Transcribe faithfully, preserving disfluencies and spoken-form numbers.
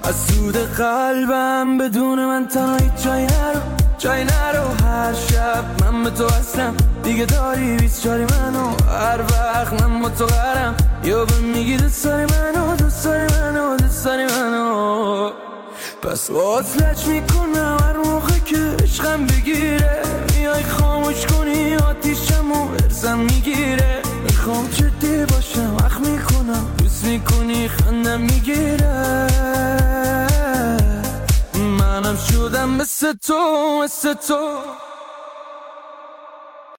از سود قلبم بدون من تنهایی جای نرو جای نرو. هر شب من به تو هستم دیگه داری بیست چاری منو. هر وقت من با تو قرم یا به میگی دوست داری منو دوست داری منو دوست داری منو. پس وصلش میکنم هر موقع که عشقم بگیره. میای خاموش کنی آتیشمو برزم میگیره. میخوام جدی باشم وقت میکنم دوست میکنی خندم میگیره. منم شدم مثل تو مثل تو.